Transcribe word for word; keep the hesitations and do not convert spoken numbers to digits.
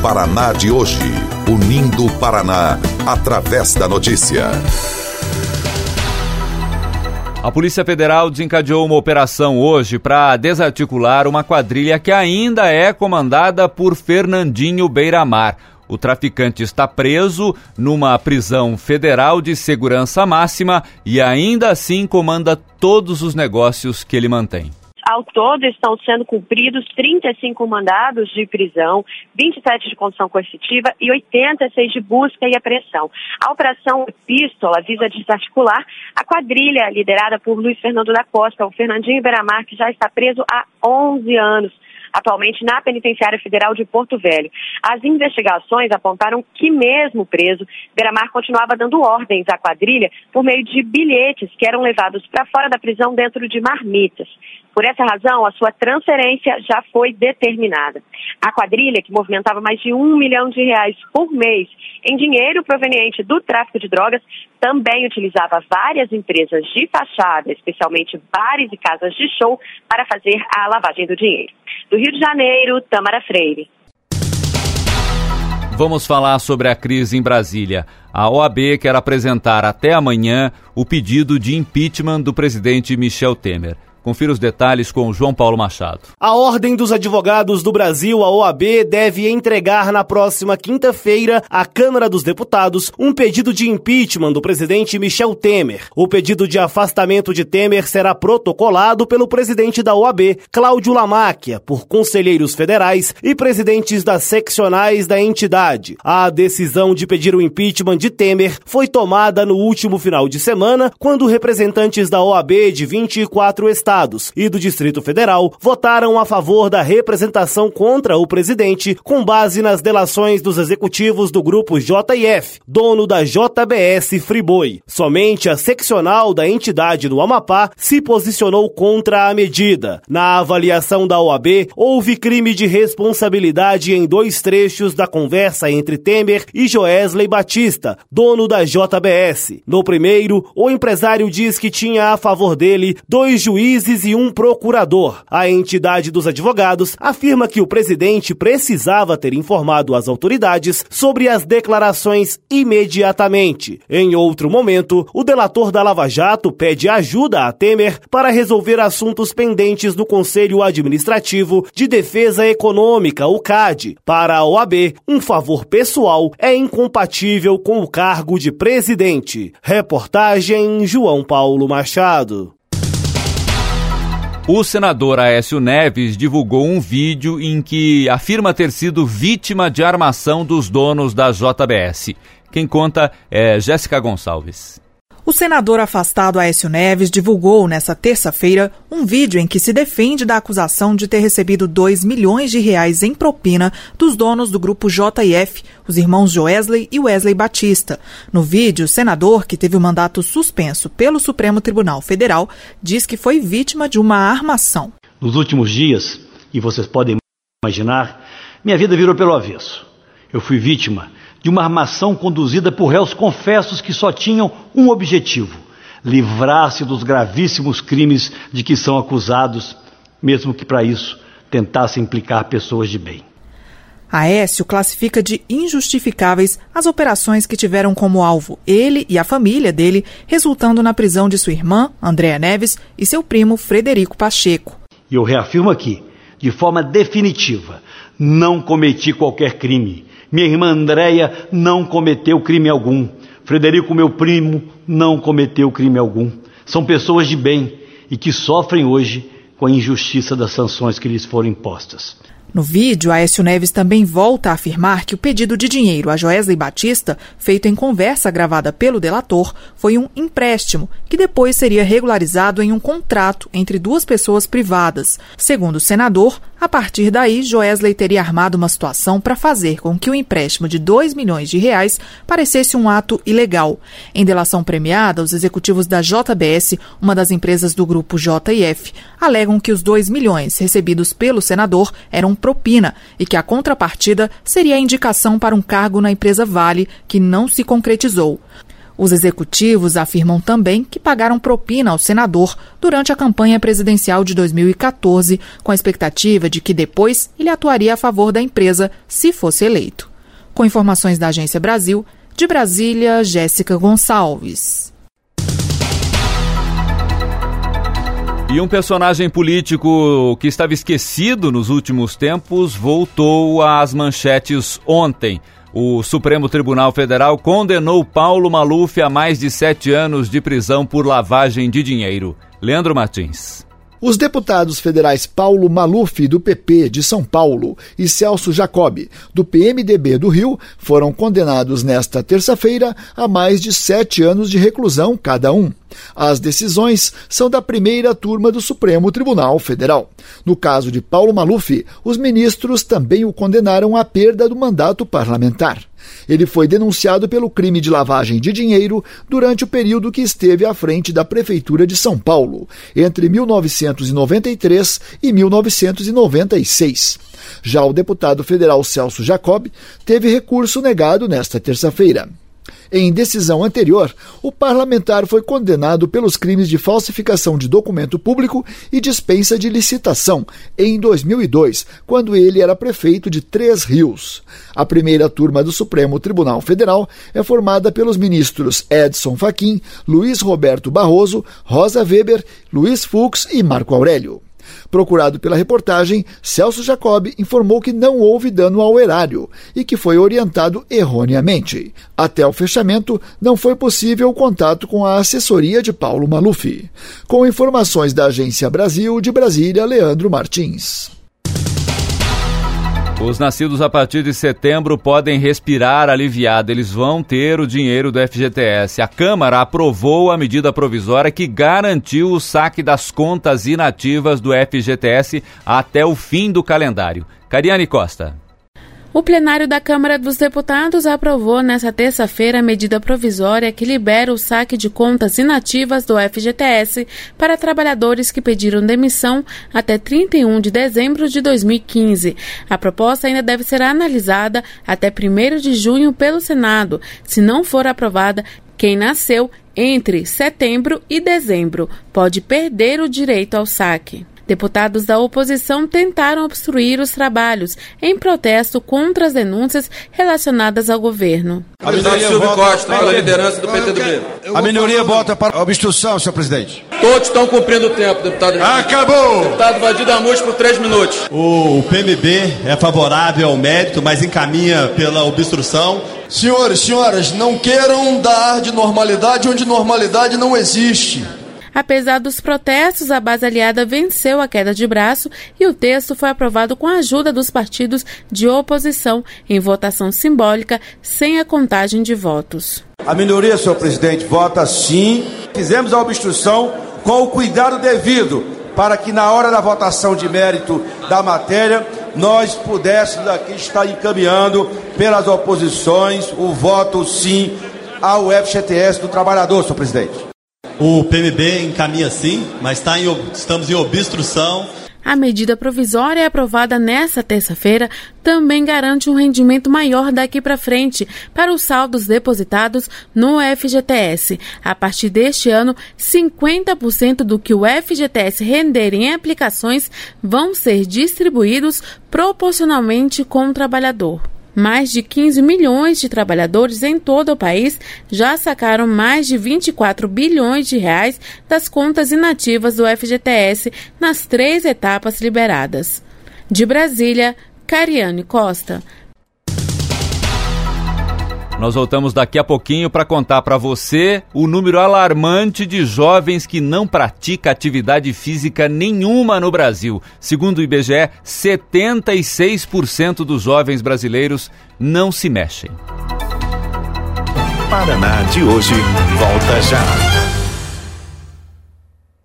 Paraná de hoje. Unindo o Paraná através da notícia. A Polícia Federal desencadeou uma operação hoje para desarticular uma quadrilha que ainda é comandada por Fernandinho Beiramar. O traficante está preso numa prisão federal de segurança máxima e ainda assim comanda todos os negócios que ele mantém. Ao todo, estão sendo cumpridos trinta e cinco mandados de prisão, vinte e sete de condução coercitiva e oitenta e seis de busca e apreensão. A Operação Epístola visa desarticular a quadrilha liderada por Luiz Fernando da Costa, o Fernandinho Beiramar, que já está preso há onze anos. Atualmente na Penitenciária Federal de Porto Velho. As investigações apontaram que, mesmo preso, Beiramar continuava dando ordens à quadrilha por meio de bilhetes que eram levados para fora da prisão dentro de marmitas. Por essa razão, a sua transferência já foi determinada. A quadrilha, que movimentava mais de um milhão de reais por mês em dinheiro proveniente do tráfico de drogas, também utilizava várias empresas de fachada, especialmente bares e casas de show, para fazer a lavagem do dinheiro. Do Rio de Janeiro, Tamara Freire. Vamos falar sobre a crise em Brasília. A O A B quer apresentar até amanhã o pedido de impeachment do presidente Michel Temer. Confira os detalhes com o João Paulo Machado. A Ordem dos Advogados do Brasil, a O A B, deve entregar na próxima quinta-feira à Câmara dos Deputados um pedido de impeachment do presidente Michel Temer. O pedido de afastamento de Temer será protocolado pelo presidente da O A B, Cláudio Lamáquia, por conselheiros federais e presidentes das seccionais da entidade. A decisão de pedir o impeachment de Temer foi tomada no último final de semana, quando representantes da O A B de vinte e quatro estados e do Distrito Federal votaram a favor da representação contra o presidente com base nas delações dos executivos do Grupo J I F, dono da J B S Friboi. Somente a seccional da entidade do Amapá se posicionou contra a medida. Na avaliação da O A B, houve crime de responsabilidade em dois trechos da conversa entre Temer e Joesley Batista, dono da J B S. No primeiro, o empresário diz que tinha a favor dele dois juízes e um procurador. A entidade dos advogados afirma que o presidente precisava ter informado as autoridades sobre as declarações imediatamente. Em outro momento, o delator da Lava Jato pede ajuda a Temer para resolver assuntos pendentes no Conselho Administrativo de Defesa Econômica, o C A D. Para a O A B, um favor pessoal é incompatível com o cargo de presidente. Reportagem João Paulo Machado. O senador Aécio Neves divulgou um vídeo em que afirma ter sido vítima de armação dos donos da J B S. Quem conta é Jéssica Gonçalves. O senador afastado Aécio Neves divulgou nesta terça-feira um vídeo em que se defende da acusação de ter recebido dois milhões de reais em propina dos donos do grupo J I F, os irmãos Joesley e Wesley Batista. No vídeo, o senador, que teve o mandato suspenso pelo Supremo Tribunal Federal, diz que foi vítima de uma armação. Nos últimos dias, e vocês podem imaginar, minha vida virou pelo avesso. Eu fui vítima de uma armação conduzida por réus confessos que só tinham um objetivo: livrar-se dos gravíssimos crimes de que são acusados, mesmo que para isso tentassem implicar pessoas de bem. Aécio classifica de injustificáveis as operações que tiveram como alvo ele e a família dele, resultando na prisão de sua irmã, Andréa Neves, e seu primo, Frederico Pacheco. E eu reafirmo aqui, de forma definitiva, não cometi qualquer crime. Minha irmã Andréia não cometeu crime algum. Frederico, meu primo, não cometeu crime algum. São pessoas de bem e que sofrem hoje com a injustiça das sanções que lhes foram impostas. No vídeo, Aécio Neves também volta a afirmar que o pedido de dinheiro a Joesley Batista, feito em conversa gravada pelo delator, foi um empréstimo que depois seria regularizado em um contrato entre duas pessoas privadas. Segundo o senador, a partir daí, Joesley teria armado uma situação para fazer com que o empréstimo de dois milhões de reais parecesse um ato ilegal. Em delação premiada, os executivos da J B S, uma das empresas do grupo J I F, alegam que os dois milhões recebidos pelo senador eram propina e que a contrapartida seria a indicação para um cargo na empresa Vale, que não se concretizou. Os executivos afirmam também que pagaram propina ao senador durante a campanha presidencial de dois mil e quatorze, com a expectativa de que depois ele atuaria a favor da empresa se fosse eleito. Com informações da Agência Brasil, de Brasília, Jéssica Gonçalves. E um personagem político que estava esquecido nos últimos tempos voltou às manchetes ontem. O Supremo Tribunal Federal condenou Paulo Maluf a mais de sete anos de prisão por lavagem de dinheiro. Leandro Martins. Os deputados federais Paulo Maluf, do P P de São Paulo, e Celso Jacob, do P M D B do Rio, foram condenados nesta terça-feira a mais de sete anos de reclusão cada um. As decisões são da primeira turma do Supremo Tribunal Federal. No caso de Paulo Maluf, os ministros também o condenaram à perda do mandato parlamentar. Ele foi denunciado pelo crime de lavagem de dinheiro durante o período que esteve à frente da Prefeitura de São Paulo, entre mil novecentos e noventa e três e mil novecentos e noventa e seis. Já o deputado federal Celso Jacob teve recurso negado nesta terça-feira. Em decisão anterior, o parlamentar foi condenado pelos crimes de falsificação de documento público e dispensa de licitação em dois mil e dois, quando ele era prefeito de Três Rios. A primeira turma do Supremo Tribunal Federal é formada pelos ministros Edson Fachin, Luiz Roberto Barroso, Rosa Weber, Luiz Fux e Marco Aurélio. Procurado pela reportagem, Celso Jacob informou que não houve dano ao erário e que foi orientado erroneamente. Até o fechamento, não foi possível o contato com a assessoria de Paulo Maluf. Com informações da Agência Brasil, de Brasília, Leandro Martins. Os nascidos a partir de setembro podem respirar aliviado. Eles vão ter o dinheiro do F G T S. A Câmara aprovou a medida provisória que garantiu o saque das contas inativas do F G T S até o fim do calendário. Cariane Costa. O plenário da Câmara dos Deputados aprovou nesta terça-feira a medida provisória que libera o saque de contas inativas do F G T S para trabalhadores que pediram demissão até trinta e um de dezembro de dois mil e quinze. A proposta ainda deve ser analisada até primeiro de junho pelo Senado. Se não for aprovada, quem nasceu entre setembro e dezembro pode perder o direito ao saque. Deputados da oposição tentaram obstruir os trabalhos em protesto contra as denúncias relacionadas ao governo. A minoria Silvio vota Costa, pela liderança do P T do B. A minoria vota para a obstrução, senhor presidente. Todos estão cumprindo o tempo, deputado. Acabou! Deputado Vadir Damus por três minutos. O P M B é favorável ao mérito, mas encaminha pela obstrução. Senhores, senhoras, não queiram dar de normalidade onde normalidade não existe. Apesar dos protestos, a base aliada venceu a queda de braço e o texto foi aprovado com a ajuda dos partidos de oposição em votação simbólica, sem a contagem de votos. A minoria, senhor presidente, vota sim. Fizemos a obstrução com o cuidado devido para que na hora da votação de mérito da matéria nós pudéssemos aqui estar encaminhando pelas oposições o voto sim ao F G T S do trabalhador, senhor presidente. O P M B encaminha sim, mas tá em, estamos em obstrução. A medida provisória aprovada nesta terça-feira também garante um rendimento maior daqui para frente para os saldos depositados no F G T S. A partir deste ano, cinquenta por cento do que o F G T S render em aplicações vão ser distribuídos proporcionalmente com o trabalhador. Mais de quinze milhões de trabalhadores em todo o país já sacaram mais de vinte e quatro bilhões de reais das contas inativas do F G T S nas três etapas liberadas. De Brasília, Cariane Costa. Nós voltamos daqui a pouquinho para contar para você o número alarmante de jovens que não pratica atividade física nenhuma no Brasil. Segundo o I B G E, setenta e seis por cento dos jovens brasileiros não se mexem. Paraná de hoje volta já.